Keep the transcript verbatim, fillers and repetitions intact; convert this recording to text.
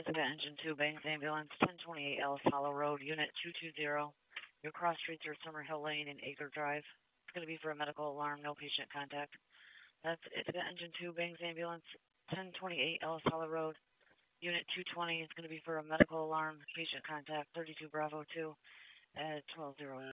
Ithaca Engine two, Bangs Ambulance, ten twenty-eight Ellis Hollow Road, Unit two two zero. Your cross streets are Summer Hill Lane and Acre Drive. It's going to be for a medical alarm, no patient contact. That's Ithaca Engine two, Bangs Ambulance, ten twenty-eight Ellis Hollow Road, Unit two twenty. It's going to be for a medical alarm, patient contact, thirty-two Bravo two at twelve oh eight.